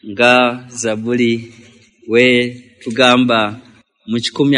nga Zabuli we tugamba mu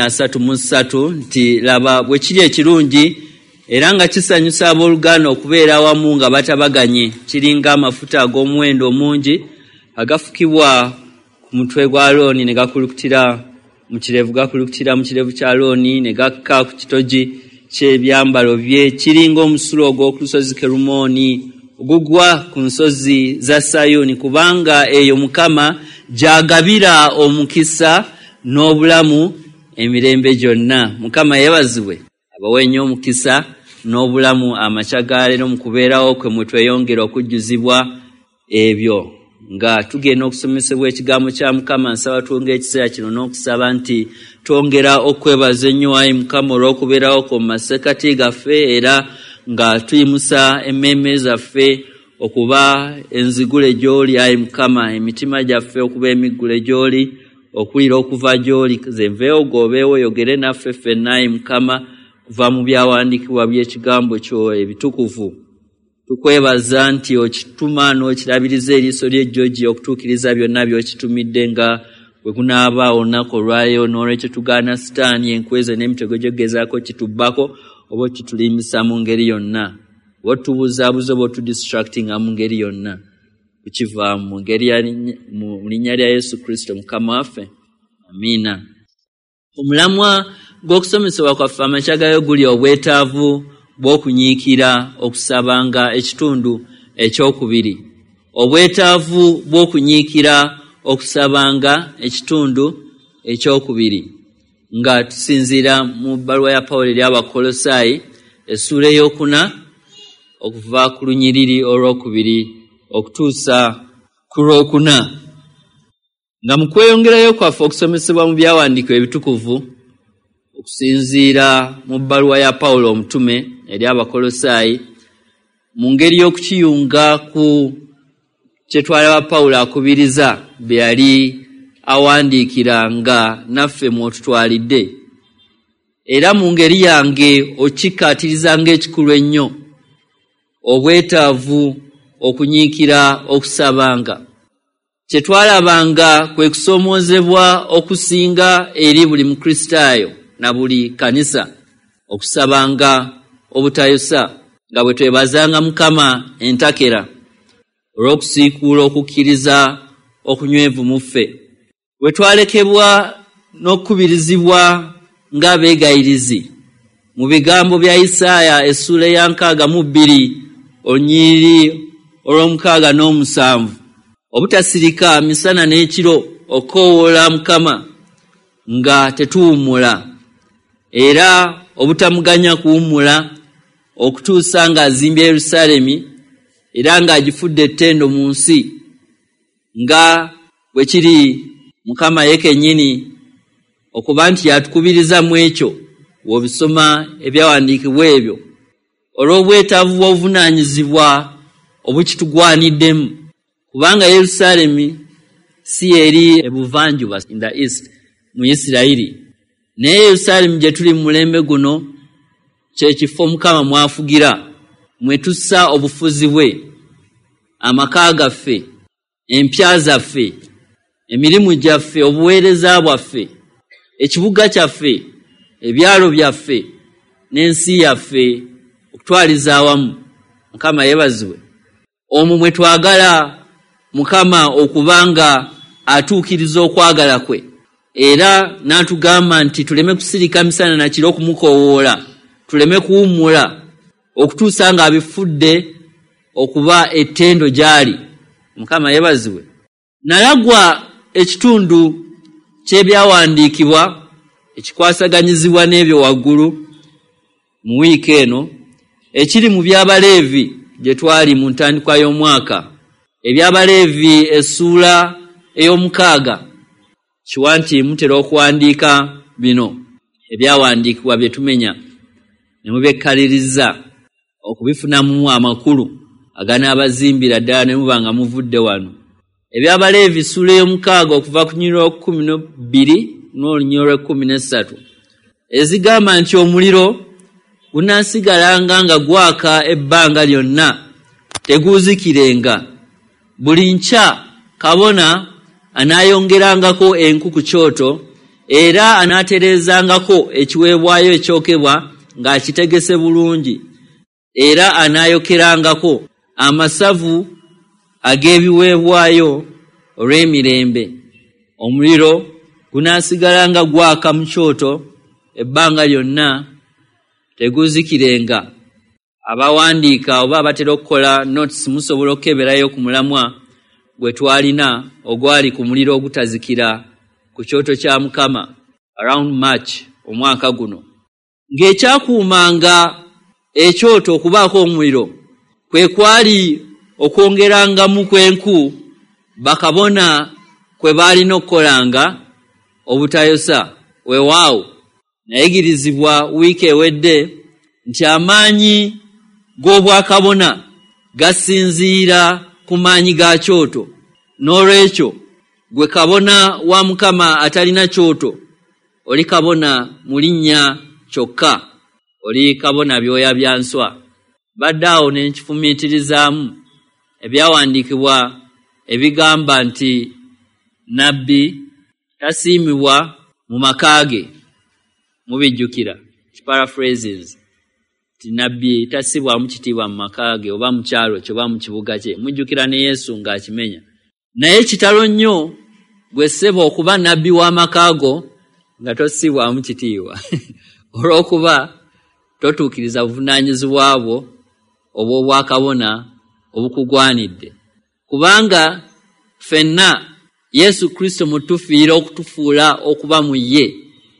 133 nti laba bwe kiri ekirungi era nga kisanyusa abooluganda okubeera awamu nga batabaganye, kiringa amafuta ag'omuwendo omungi agafukibwa ku mutwe gwa Alooni ne gakulukutira mu kirevu kya Alooni ne gakka ku kitogi ky'ebyambalo bye, kiringa omusulo ogw'oku lusozi Kerumooni ogugwa ku nsozi za Sayuuni, kubanga eyo Mukama gy'agabira omukisa n'obulamu emirembe gyonna. Mukama yeebazibwe, abawe nnyo omukisa n'obulamu amakya ga leero mu kubeerawo kwe mwe tweyongera okujjuzibwa ebyo. Nga tugenda okusomesebwa ekigambo kya Mukama, nsaba twongere ekiseera kino n'okusaba nti twongera okwebaza ennyo Ayi Mukama olw'okubeerawo kwo mu masekkati gaffe, era nga tuyimusa emmeeme zaffe okuba enzigule gy'oli Ayi Mukama, emitima gyaffe okuba emiggule gy'oli, okulira okuva gy'oli. Ze nveewo gobeewo oyogere naffe ffenna Ayi Mukama kuva mu byawandiikibwa by'ekigambo kyo ebitukuvu. Tukwebaza nti okituma n'okirabiriza eriiso ly'ejjogi okutuukiriza byonna by'okitumidde nga bwe kunaaba olunaku olwayo, n'olwekyo tugaana Sitaani enkweze n'emitego gyogezaako kitubbako oba okitulimisa mu ngeri yonna, oba otubuzaabuza oba otudistractinga mu ngeri yonna. Tukiva mu ngeri mu linnya lya Yesu Kristo Mukama waffe, amiina. Omulamwa gw'okusomesebwa kwaffe amakya gayo guli obwetaavu bw'okunyiikira okusabanga ekitundu ekyokubiri. Obwetaavu bw'okunyiikira okusabanga ekitundu ekyokubiri, nga tusinziira mu bbaluwa ya Pawulo eri Abakolosaayi essuula ey'okuna okuva ku lunyiriri olwokubiri okutuusa ku lwokuna. Nga mu kweyongerayo kwaffe okusomesebwa mu byawandiikibwa ebitukuvu okusinziira mu bbaluwa ya Pawulo omutume eri Abakolosaayi, mu ngeri y'okukiyunga ku kye twalaba Pawulo akubiriza bye yali awandiikira nga naffe mw'otutwalidde, era mu ngeri yange okikkaatiriza ng'ekikulu ennyo obwetaavu okunyiikira okusabanga. Kye twalabanga kwe kusoomoozebwa okusinga eri buli Mukristaayo na buli kanisa, okusabanga obutayosa, nga bwe twebazanga Mukama entakera olw'okusiikuula okukkiriza okunywevu mu ffe, bwe twalekebwa n'okukubirizibwa ng'abeegayirizi mu bigambo bya Isaaya essuula ya 62 olunyiriri olw'67, obutasirika misana n'ekiro okukoowoola Mukama nga tetuwummula, era obutamuganya kuwummula okutuusa ng'azimbye Yerusaalemi era ng'agifudde ettendo mu nsi, nga bwe kiri Mukama ye kennyini okuba nti yatukubiriza mu ekyo w'obisoma ebyawandiikibwa ebyo, olw'obwetaavu bw'obuvunaanyizibwa obukitugwaniddemu, kubanga Yerusaalemi si eri ebuvanjuba in the east mu Isirayiri, naye Yerusaalemi gye tuli mu mulembe guno kye kifo Mukama mwafugira, mwe tussa obufuzi bwe, amaka gaffe, empya zaffe, emirimu gyaffe, obuweereza bwaffe, ekibuga kyaffe, ebyalo byaffe n'ensi yaffe okutwaliza awamu. Mukama yeebazibwe. Omwo mwe twagala Mukama okubanga atuukiriza okwagala kwe, era n'atugamba nti tuleme kusirika misana na kiro okumukoowoola, tuleme kuwummula okutuusa ng'abifudde okuba ettendo gy'ali. Mukama yeebazibwe. Nalagwa ekitundu ky'ebyawandiikibwa ekikwasaganyizibwa n'ebyo waggulu mu wiiki eno, ekiri mu by'Abaleevi gye twali mu ntandikwa y'omwaka. Eby'Abaleevi essuula ey'omukaaga, kiwa nti mutera okuwandiika bino ebyawandiikibwa bye tumenya ne mubyekkaliriza okubifunamu amakulu aganaabazimbira ddala ne muba nga muvudde wano. Eby'Abaleevi essuula ey'omukaaga okuva ku nnyiriri olw'12 n'olunyiriri olw'13 ezigamba nti omuliro gunaasigalanga nga gwaka ebbanga lyonna teguuzikirenga. Buli nkya kabona anaayongerangako enku ku kyoto era anaatereezangako ekiweebwayo ekyokebwa ng'akitegese bulungi era anaayokerangako amasavu ag'ebiweebwayo olw'emirembe. Omuliro gunaasigalanga gwaka mu kyoto ebbanga lyonna teguzikirenga. Abawandiika oba abatera okukola notes musobola okukeberayo ku mulamwa gwe twalina ogwali ku muliro ogutazikira ku kyoto kya Mukama around March omwaka guno. Ng'ekyakuumanga ekyoto okubaako omuliro kwe kwali okwongerangamu kw'enku bakabona kwe baalina okukolanga obutayosa. Weewaawo nayigirizibwa wiiki ewedde nti amaanyi g'obwakabona gasinziira ku maanyi ga kyoto. N'olwekyo gwe kabona wa Mukama atalina kyoto oli kabona mu linnya kyokka, oli kabona byoya bya nswa. Badde awo ne nkifumiitirizaamu ebyawandiikibwa ebigamba nti nabbi tasiimibwa mu maka ge. Mubijjukira paraphrases ti nabbi tasibwamu kitiibwa mu maka ge oba mu kyalo kye oba mu kibuga kye. Mujjukira ne Yesu ng'akimenya. Naye kitalo nnyo gwe ssebo okuba nabbi w'amaka go nga tosibwamu kitiibwa olw'okuba totuukiriza buvunaanyizibwa bwo obw'obwakabona obukugwanidde. Kubanga ffenna Yesu Kristo mutufiira okutufuula okuba mu ye.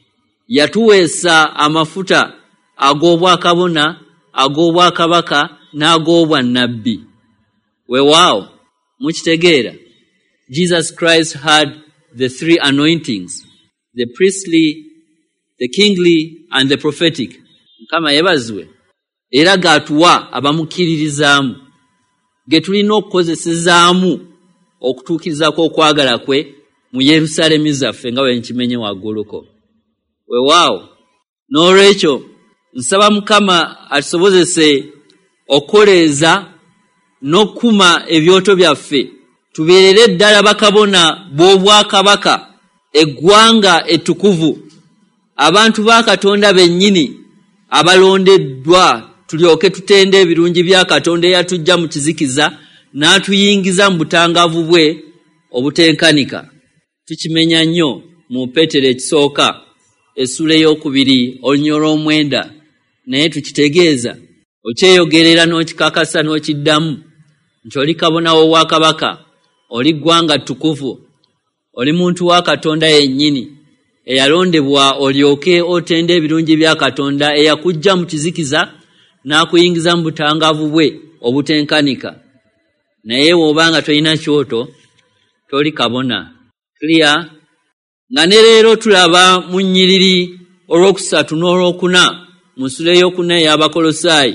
Yatuweesa amafuta ag'obwakabona, ag'obwakabaka n'ag'obwannabbi. Weewaawo mukitegeera Jesus Christ had the three anointings, the priestly, the kingly and the prophetic. Mukama yebazibwe era gatuwa abamukkiririzaamu ge tulina okukozesezaamu okutuukirizako okwagala kwe mu Yerusaalemi zaffe nga bwe nkimenye wagguluko. Weewaawo n'olwekyo nsaba Mukama atusobozese okukoleeza n'okukuma ebyoto byaffe tubeerere ddala bakabona b'obwakabaka, eggwanga ettukuvu, abantu ba Katonda bennyini abalondeddwa, tulyoke tutende ebirungi bya Katonda eyatujja mu kizikiza n'atuyingiza mu butangaavu bwe obutenkanika. Tukimenya nnyo mu Peetero ekisooka essula ey'okubiri olunya olw'omwenda, naye tukitegeeza okyeyogerera n'okikakasa n'okiddamu nti oli kabona w'obwakabaka, oli ggwanga ttukuvu, oli muntu wa Katonda yennyini eyalondebwa olyoke otende ebirungi bya Katonda eyakujja mu kizikiza n'akuyingiza mu butangaavu bwe obutenkanika. Naye bw'obanga tolina kyoto toli kabona. Clear? Nga ne leero tulaba mu nnyiriri olwokusatu n'olwokuna mu ssula ey'okuna ey'Abakolosaayi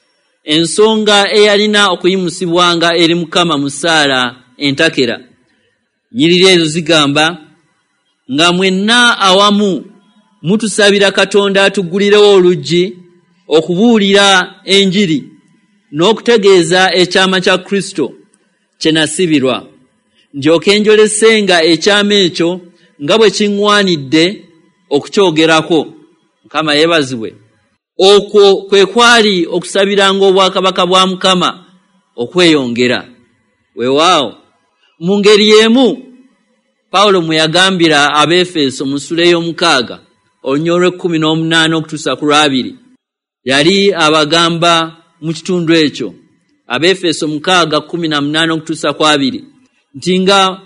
ensonga eyalina okuyimusibwanga eri Mukama mu ssaala entakera. Nnyiriri ezo zigamba nga mwenna awamu mutusabira Katonda atuggulirewo oluggi okubuulira enjiri n'okutegeeza ekyama kya Kristo kye nasibirwa, ndyoke njolesenga ekyama ekyo nga bwe kiŋŋwanidde okukyogerako. Mukama yeebazibwe. Okwo kwe kwali okusabiranga obwakabaka bwa Mukama okweyongera. Weewaawo mu ngeri y'emu Pawulo mwe yagambira Abeefeso mu ssula ey'omukaaga olunya olw'e18 okutuusa ku 2 yali abagamba mu kitundu ekyo Abeefeso 6:18 okutuusa ku 2 nti nga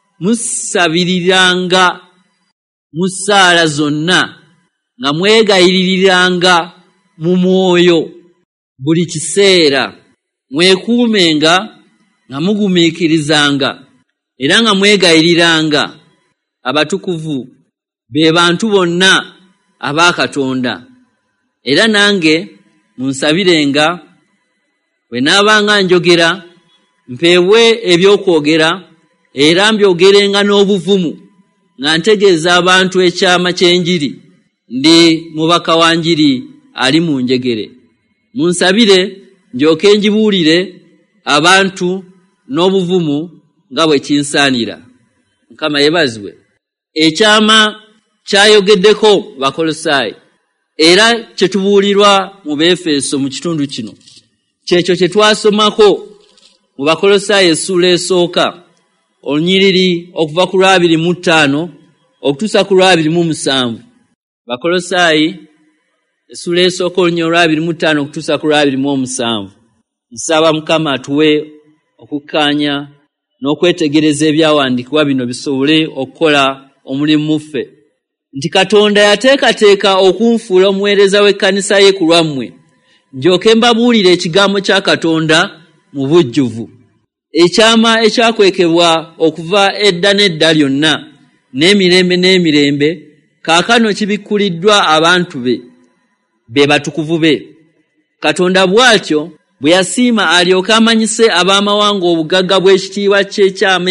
musabiriranga mu ssaala zonna nga mwegayiririranga mu mwoyo buli kiseera, mwekuumenga nga mugumiikirizanga era nga mwegayiriranga abatukuvu be bantu bonna aba Katonda. Era nange munsabirenga bwe naabanga njogera mpeebwe ebyokwogera era mbyogerenga n'obuvumu nga ntegeeza abantu ekyama ky'enjiri. Ndi mubaka wa njiri ali mu njegere. Munsabire ndyoke njibuulire abantu n'obuvumu nga bwe kinsaanira. Mukama yebazibwe. Ekyama kyayogeddeko Bakolosaayi era kyetubuulirwa mu Befeso mu kitundu kino kyekyo kye twasomako mu Bakolosaayi essula esooka olunyiriri okuva ku 25 okutuusa ku 27. Bakolosaayi essula esooka olunyiriri 25 okutuusa ku 27. Nsaba Mukama atuwe okukkaanya n'okwetegereza ebyawandiikibwa bino bisobole okukola omulimu muffe. Nti Katonda yateekateeka okunfuula omuweereza w'ekkanisa ye ku lwammwe, ndyoke mbabuulire ekigambo kya Katonda mu bujjuvu. Ekyama ekyakwekebwa okuva edda n'edda lyonna n'emirembe n'emirembe, kaakano kibikkuliddwa abantu be batukuvu be. Katonda bw'atyo bwe yasiima alyoke amanyise ab'amawanga obugagga bw'ekitiibwa ky'ekyama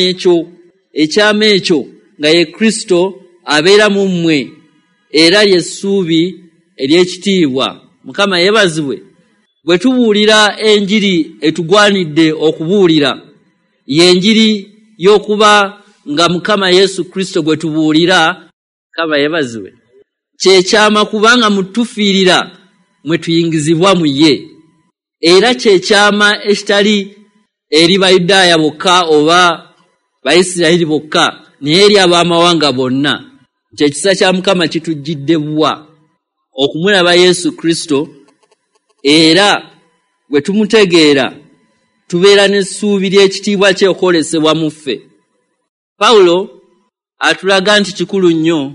ekyo nga ye Kristo abeera mu mmwe era y'essuubi ery'ekitiibwa. Mukama yeebazibwe. Bwe tubuulira enjiri etugwanidde okubuulira, y'enjiri y'okuba nga Mukama Yesu Kristo gwe tubuulira. Mukama yeebazibwe. Kyekyama kubanga mutufiirira mwe tuyingizibwa mu ye, era kyekyama ekitali eri Bayudaaya bokka oba Bayisirayiri bokka naye eri ab'amawanga bonna. Ekisa kya Mukama kitujjidde bwa okumulaba Yesu Kristo, era bwe tumutegeera tubeera n'essuubi ly'ekitiibwa kye okwolesebwa mu ffe. Pawulo atulaga nti kikulu nnyo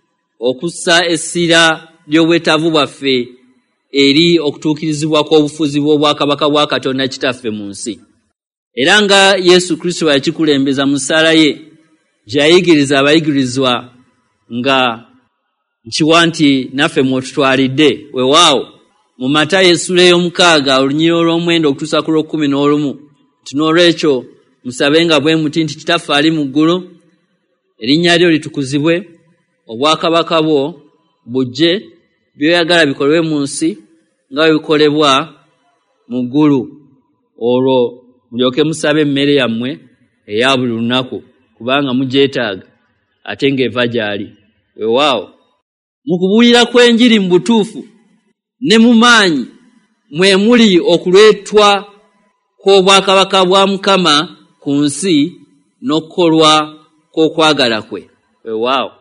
okussa essira ly'obwetaavu bwaffe eri okutuukirizibwa kw'obufuzi bw'obwakabaka bwa Katonda Kitaffe mu nsi. Era nga Yesu Kristo yakikulembeza mu ssaala ye gy'ayigiriza abayigirizwa nga nkiwa nti naffe mwotutwalidde. Weewaawo mu Matayo essula ey'omukaaga olunyiriri olw'omwenda okutuusa ku lw'okumi nti n'olwekyo musabenga bwe muti nti Kitaffe ali mu ggulu, erinnya lyo litukuzibwe, obwakabaka bwo bujje, by'oyagala bikolebwe mu nsi nga bwe bikolebwa mu ggulu. Olwo mulyoke musabe emmere yammwe eya buli lunaku kubanga mugyetaaga ate ng'eva gy'ali. Weewaawo mu kubuulira kw'enjiri mu butuufu ne mu maanyi mwe muli okuleetwa kw'obwakabaka bwa Mukama ku nsi n'okukolwa kw'okwagala kwe. Weewaawo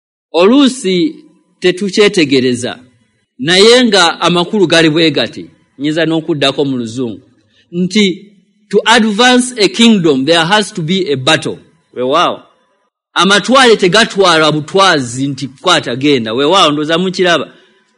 oluusi tetukyetegereza naye nga amakulu gali bwe gati, nyiza n'okuddako mu Luzungu nti to advance a kingdom there has to be a battle. Weewaawo amatwale tegatwala butwazi nti kwata genda. Weewaawo ndoza mukiraba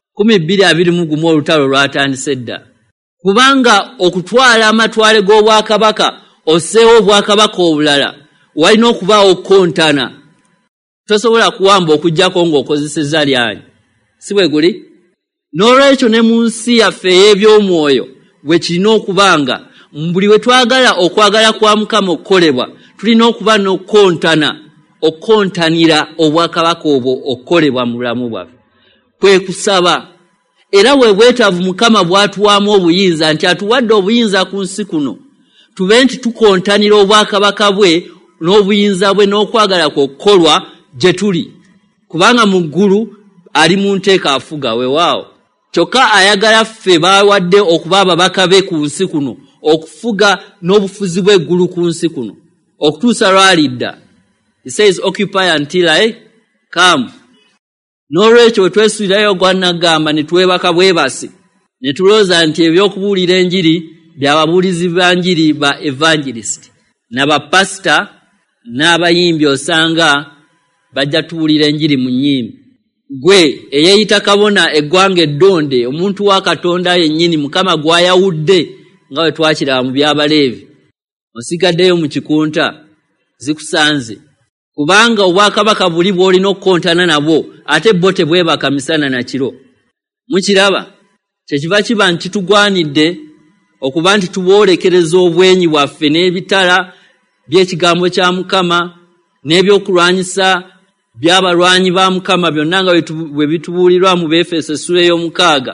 12:21 olutalo lwatandise dda. Kubanga okutwala amatwale g'obwakabaka osseewo obwakabaka obulala walina okubaawo okukontana. Tosobola kuwamba okujjako ng'okozesezza lyanyi, si bwe guli? N'olwekyo ne mu nsi yaffe ey'ebyomwoyo bwe kirina okubanga buli we twagala okwagala kwa Mukama okukolebwa tulina okuba n'okukontana, okukontanira obwakabaka obwo okukolebwa mu bulamu bwaffe. Kwe kusaba era bwe bwetaavu Mukama bw'atuwaamu obuyinza nti atuwadde obuyinza ku nsi kuno tube nti tukontanira obwakabaka bwe n'obuyinza bwe n'okwagala kwe okukolwa gye tuli, kubanga mu ggulu ali mu nteeka afuga. Weewaawo kyokka ayagala ffe bawadde okuba ababaka be ku nsi kuno okufuga n'obufuzi bw'eggulu ku nsi kuno okutuusa lw'alidda. He says occupy until I come. N'olwekyo we twesuulirayo gwannagamba ne twebaka bwebasi ne tulowooza nti eby'okubuulira enjiri by'ababuulizi ba njiri ba evangelist n'abapasita n'abayimbi osanga bajja tubuulira enjiri mu nnyimbi. Gwe eyeeyita kabona eggwanga eddonde, omuntu wa Katonda yennyini Mukama gw'ayawudde nga bwe twakiraba mu by'Abaleevi, osigaddeyo mu kikunta, zikusanze. Kubanga obwakabaka buli bw'olina okukontana nabwo ate bo tebwebaka misana na kiro. Mukiraba kyekiva kiba nti kitugwanidde okuba nti tubwolekereza obwenyi bwaffe n'ebitala by'ekigambo kya Mukama n'ebyokulwanyisa by'abalwanyi ba Mukama byonna nga bwe bitubuulirwa mu Befeso essula ey'omukaaga.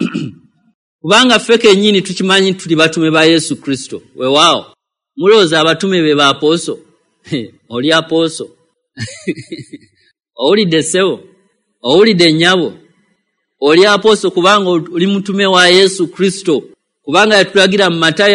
Kubanga ffe kennyini tukimanyi tuli batume ba Yesu Kristo. Weewaawo mulowooza abatume be ba apooso? Oli apooso owulidde ssebo, owulidde nnyabo, oli aposto kubanga oli mutume wa Yesu Kristo, kubanga yatulagira mu Matayo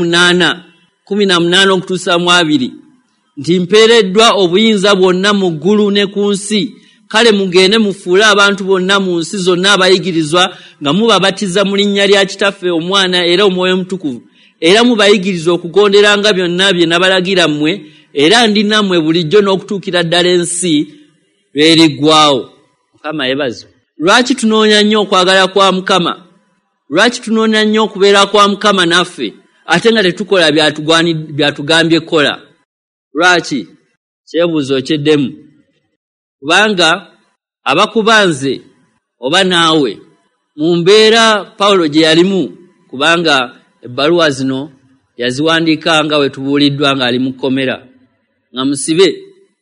28:18 okutuusa mu 2 nti mpeereddwa obuyinza bwonna mu ggulu ne ku nsi, kale mugende mufuule abantu bonna mu nsi zonna abayigirizwa nga mubabatiza mu linnya lya Kitaffe, Omwana era Omwoyo Omutukuvu, era mubayigiriza okugonderanga byonna bye nabalagira mmwe, era ndi nammwe bulijjo n'okutuukira ddala ensi lw'eriggwaawo. Mukama yebazo. Lwaki tunoonya nnyo okwagala kwa Mukama? Lwaki tunoonya nnyo okubeera kwa Mukama naffe ate nga tetukola byatugambye kola? Lwaki? Kyebuuzo kyeddemu. Kubanga abakubanze oba naawe mu mbeera Pawulo gye yalimu, kubanga ebbaluwa zino yaziwandiika nga we tubuuliddwa ng'ali mu kkomera nga musibe.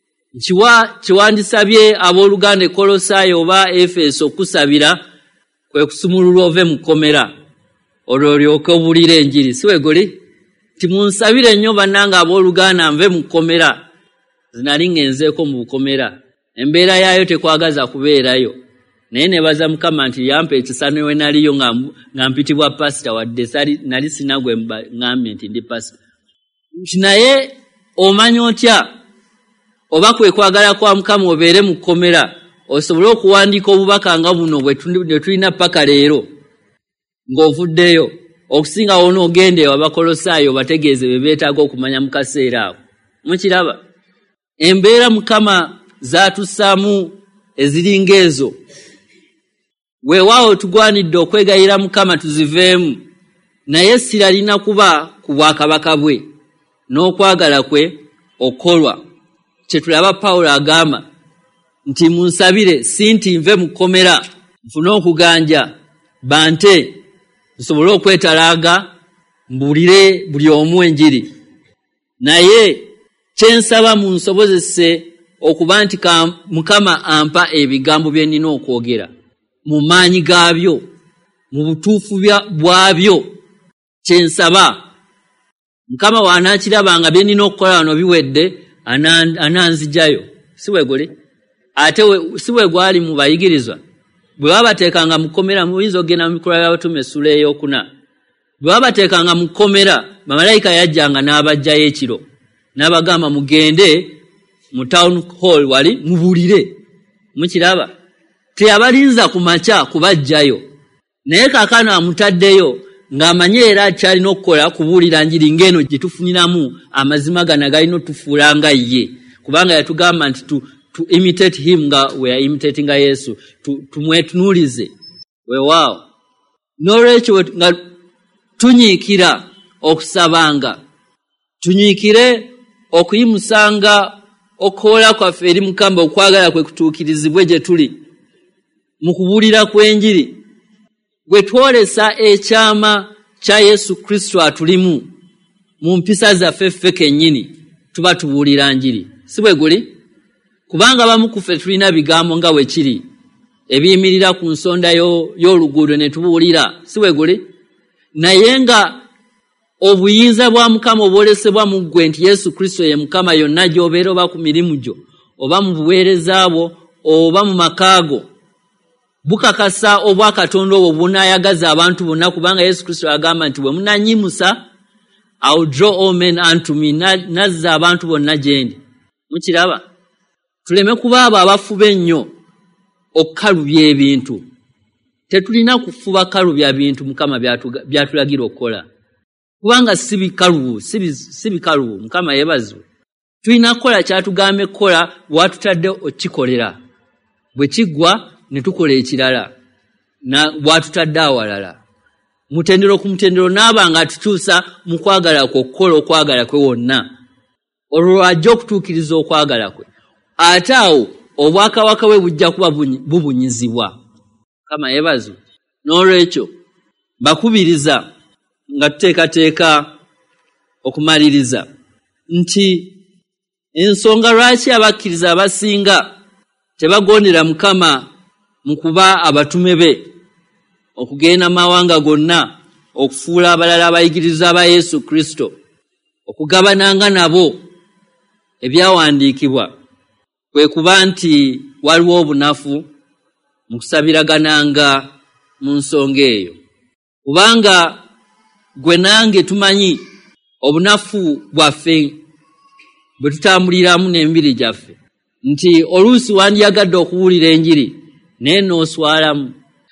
Kiwandisabye abooluganda Kolosaayo oba Efeso kusabira kwe kusumululwa ove mu kkomera olwo olyoke obuulire enjiri, si wegoli? Timunsabire nnyo bannanga abooluganda nve mu kkomera. Zinali ngenzeeko mu bukomera, embeera yaayo tekwagaza kubeerayo, naye nebaza Mukama nti yampa ekisa ne we naliyo nga mpitibwa pasita, wadde nali sinagwe ngambye nti ndi pasita. Naye omanya otya oba kwe kwagala kwa Mukama obeere mu kkomera osobole okuwandiika obubaka nga buno bwe tulina paka leero ng'ovuddeyo, okusinga wona ogende Abakolosaayo bategeeze be beetaaga okumanya mu kaseera ako. Mukiraba embeera Mukama zatussaamu eziringa ezo, weewaawo tugwanidde okwegayira Mukama tuziveemu, naye siralina kuba ku bwakabaka bwe n'okwagala kwe okolwa. Kyetulaba Pawulo agamba nti munsabire, si nti nve mu kkomera nfune okuganja bante nsobole okwetalaaga mbuulire buli omu enjiri, naye kyensaba munsobozese okuba nti Mukama ampa ebigambo bye nnina okwogera mu maanyi gaabyo, mu butuufu bwabyo. Kyensaba Mukama wanaakirabanga bye nnina okukola wano biwedde ananzijayo, si wegoli? Ate si we gwali mu bayigirizwa bwe babateekanga mu kkomera, muyinza okugenda mu Mikola y'Abatume essula ey'okuna, bwe babateekanga mu kkomera bamalayika yajjanga n'abajjayo ekiro n'abagamba mugende mu town hall wali mubuulire. Mukiraba? Teyabalinza ku makya kubajjayo, naye kaakano amutaddeyo ng'amanye era akyalina okukola kubuulira njiri ng'eno gye tufuniramu amazima gano galina otufuula nga ye, kubanga yatugamba nti to imitate him nga we are imitating Yesu, tumwetunuulize. Weewaawo n'olwekyo nga tunyiikira okusabanga, tunyiikire okuyimusanga okwola kwaffe eri Mukama, okwagala kwe kutuukirizibwe gye tuli mu kubuulira kw'enjiri, gwe twolesa ekyama kya Yesu Kristo atulimu mu mpisa zaffe ffe kennyini tuba tubuulira njiri, si bwe guli? Kubanga bamu ku ffe tulina bigambo nga bwe kiri ebiyimirira ku nsonda y'oluguudo ne tubuulira, si bwe guli? Naye nga obuyinza bwa Mukama obwolesebwa mu ggwe nti Yesu Kristo ye Mukama yonna gy'obeera, oba ku mirimu gyo oba mu buweereza bwo oba mu makaago, bukakasa obwa Katonda obwo bunaayagaza abantu bonna, kubanga Yesu Kristo agamba nti bwe munanyimusa I will draw all men unto me, nazza abantu bonna gyendi. Mukiraba? Tuleme kuba abo abafuba ennyo okukalubya ebintu. Tetulina kufuba kalubya bintu Mukama byatulagira okukola, kubanga si bikalubu. Mukama yeebazibwe. Tulina kukola kyatugambe kukola, bwatutadde okikolera, bwe kiggwa ne tukola ekirala bwatutadde awalala. Mutendero ku mutendero n'aba nga atukyusa mu kwagala kwe okukola okwagala kwe wonna, olwo ajja okutuukiriza okwagala kwe. Ate awo obwakabaka bwe bujja kuba bubunyizibwa. Mukama yeebazibwe. N'olwekyo bakubiriza nga tuteekateeka okumaliriza nti ensonga lwaki abakkiriza abasinga tebagondera Mukama mu kuba abatume be, okugenda mawanga gonna, okufuula abalala abayigiriza ba Yesu Kristo, okugabananga nabo ebyawandiikibwa, kwe kuba nti waliwo obunafu mu kusabiragananga mu nsonga eyo. Kubanga gwe nange tumanyi obunafu bwaffe bwe tutambuliramu n'emibiri gyaffe, nti oluusi wandyagadde okuwulira enjiri naye n'oswalamu.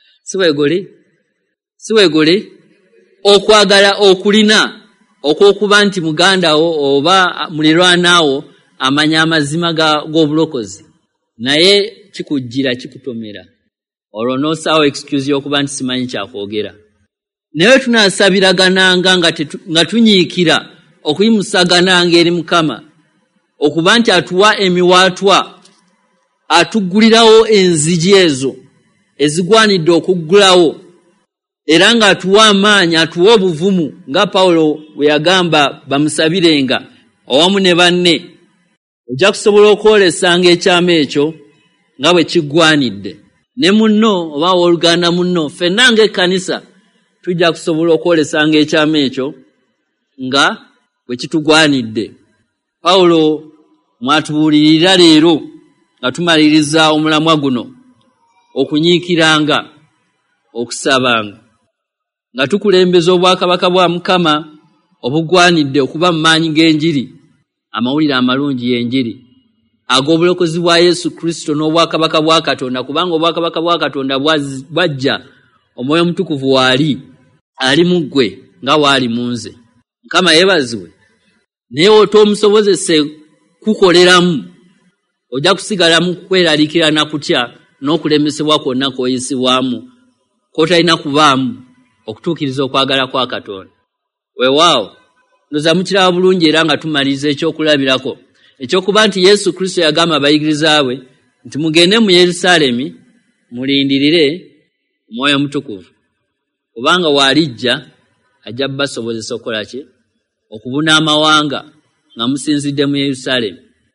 Si weegole okwagala okulina okw'okuba nti mugandawo oba mulirwanaawo amanya amazima g'obulokozi, naye kikujjira kikutomera, olwo n'osaawo excuse y'okuba nti simanyi kyakwogera. Naye tunaasabiragananga nga tunyiikira okuyimusagananga eri Mukama okuba nti atuwa emiwaatwa, atuggulirawo enzigi ezo ezigwanidde okuggulawo, era ng'atuwa amaanyi, atuwa obuvumu nga Pawulo bwe yagamba bamusabirenga awamu ne banne. Ojja kusobola okwolesanga ekyama ekyo nga bwe kiggwanidde. Ne munno oba owooluganda munno, ffenna ng'ekkanisa tujja kusobola okwolesanga ekyama ekyo nga bwe kitugwanidde. Pawulo mwatubuulirira leero nga tumaliriza omulamwa guno okunyiikiranga, okusabanga, nga tukulembeza obwakabaka bwa Mukama obugwanidde okuba mu maanyi g'enjiri, amawulire amalungi y'enjiri ag'obulokozi bwa Yesu Kristo n'obwakabaka bwa Katonda, kubanga obwakabaka bwa Katonda bwajja Omwoyo Mutukuvu waali ali mu ggwe nga waali mu nze. Mukama yeebazibwe. Naye otoomusobozese kukoleramu, ojja kusigala mu kweraliikira na kutya n'okulemesebwa kwonna kw'oyisibwamu kw'otalina kubaamu okutuukiriza okwagala kwa Katonda. Weewaawo ndoza mukiraba bulungi era nga tumaliriza ekyokulabirako ekyokuba nti Yesu Kristo yagamba abayigiriza be nti mugende mu Yerusaalemi mulindirire Omwoyo Mutukuvu, kubanga waalijja ajja basobozesa okukola ki? Okubuna amawanga nga musinzidde mu Yerusaalemi.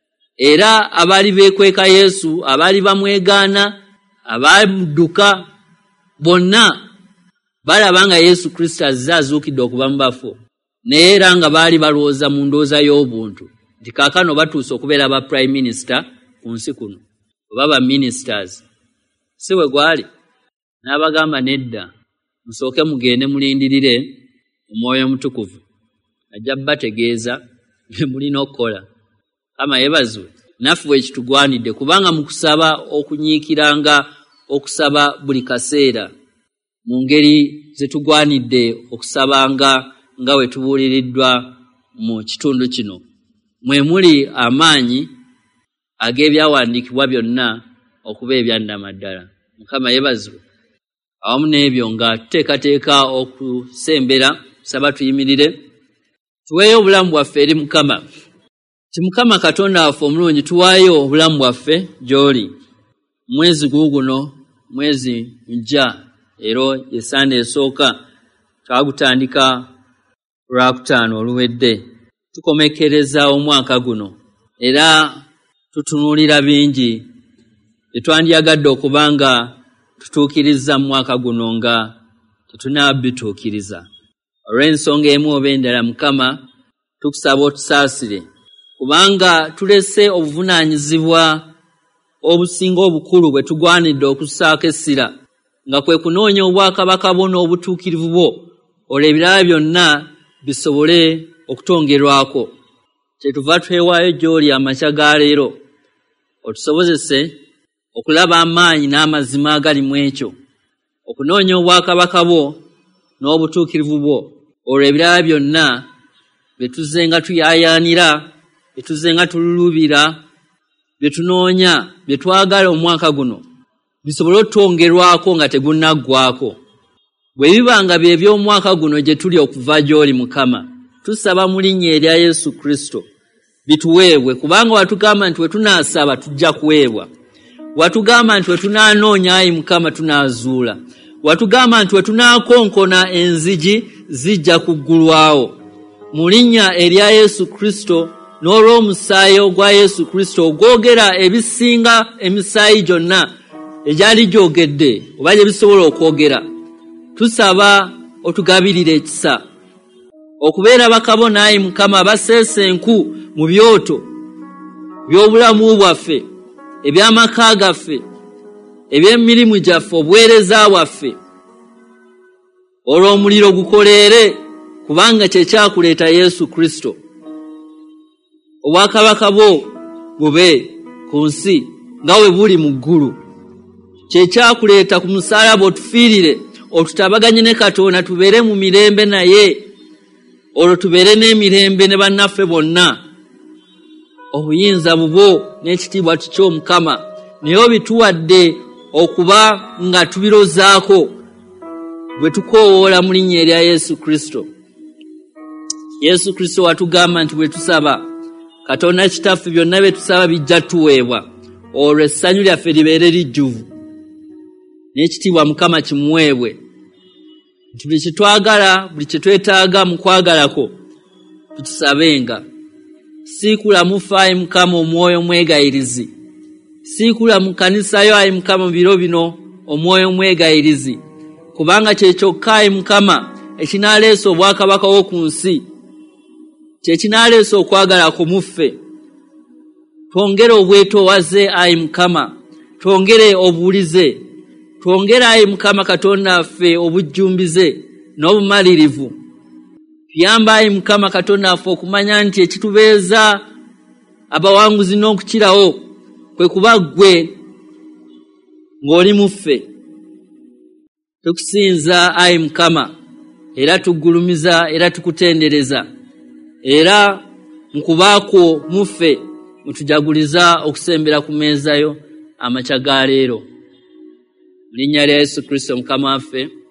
Era abaali beekweka Yesu, abaali bamwegaana, abadduka, bonna balabanga Yesu Kristo azze azuukidde okuva mu bafu, naye era nga baali balowooza mu ndowooza y'obuntu nti kaakano batuuse okubeera ba prime minister ku nsi kuno oba ba ministers. Si bwe gwali. N'abagamba nedda, musooke mugende mulindirire Omwoyo Mutukuvu ajja bategeeza bye mulina okukola. Kama yeebazibwe. Naffe bwe kitugwanidde, kubanga mu kusaba okunyiikiranga okusaba buli kaseera mu ngeri ze tugwanidde okusabanga nga we tubuuliriddwa mu kitundu kino, mwe muli amaanyi ag'ebyawandiikibwa byonna okuba ebyannamaddala. Mukama yeebazibwe. Awamu n'ebyo nga tuteekateeka okusembera, saba tuyimirire tuweeyo obulamu bwaffe eri Mukama. Ti Mukama Katonda waffe omulungi, tuwaayo obulamu bwaffe gy'oli. Mwezi guno, mwezi mujja, ero yesande esooka twagutandika Lwakutaano oluwedde, tukomekereza omwaka guno, era tutunuulira bingi etwandyagadde okubanga tutuukiriza mu mwaka guno nga tetunaabituukiriza. Olw'ensonga emu oba endala, Mukama tukusaba otusaasire, kubanga tulese obuvunaanyizibwa obusinga obukulu bwe tugwanidde okussaako essira, nga kwe kunoonya obwakabaka bwo n'obutuukirivu bwo, olwo ebirala byonna bisobole okutongerwako. Kyetuva twewaayo gy'oli amakya ga leero, otusobozese okulaba amaanyi n'amazima agali mu ekyo, okunoonya obwakabaka bwo n'obutuukirivu bwo, olwo ebirala byonna bye tuzze nga tuyaayaanira, bye tuzze nga tululubira, bye tunoonya, bye twagala omwaka guno bisobole otutongerwako nga tegunnaggwako. Bwe biba nga bye by'omwaka guno gye tuli okuva gy'oli Mukama, tusaba mu linnya erya Yesu Kristo bituweebwe, kubanga watugamba nti we tunaasaba tujja kuweebwa. Watugamba nti we tunaanoonya, ayi Mukama, tunaazuula. Watugamba nti we tunaakonkona enzigi zijja kuggulwawo. Mu linnya erya Yesu Kristo n'olw'omusaayi ogwa Yesu Kristo ogwogera ebisinga emisaayi gyonna egyali gyogedde oba gye bisobola okwogera, tusaba otugabirire ekisa okubeera bakabona, ayi Mukama, abaseesenku mu byoto by'obulamu bwaffe, eby'amaka gaffe, eby'emirimu gyaffe, obuweereza bwaffe, olwo omuliro gukoleere, kubanga kye kyakuleeta Yesu Kristo. Obwakabaka bwo bube ku nsi nga bwe buli mu ggulu. Kye kyakuleeta ku musaalaba otufiirire, otutabaganye ne Katonda, tubeere mu mirembe naye, olwo tubeere n'emirembe ne bannaffe bonna. Obuyinza bubwo n'ekitiibwa ky'Omukama, naye obituwadde okuba nga tubirozaako bwe tukoowoola mu linnya erya Yesu Kristo. Yesu Kristo watugamba nti bwe tusaba Katonda Kitaffe byonna bye tusaba bijja tuweebwa, olwo essanyu lyaffe libeere lijjuvu n'ekitiibwa Mukama kimuweebwe. Nti buli kye twagala, buli kye twetaaga mu kwagalako tukisabenga. Siikula mufa Ayi Mukama omwoyo omwegayirizi, siikula mu kanisa yo Ayi Mukama mu biro bino omwoyo omwegayirizi, kubanga kye kyokka Ayi Mukama ekinaaleesa obwakabaka wo ku nsi, kye kinaaleesa okwagala ku muffe. Twongere obwetoowaze Ayi Mukama, twongere obuulize, twongere Ayi Mukama Katonda waffe obujjumbize n'obumalirivu. Tuyamba Ayi Mukama Katonda waffe okumanya nti ekitubeeza abawanguzi n'okukirawo kwe kuba ggwe ng'oli muffe. Tukusinza Ayi Mukama, era tugulumiza era tukutendereza, era nkubaako muffe mutujaguliza okusembera ku meeza yo amakya ga leero. Mu linnya lya Yesu Kristo Mukama waffe.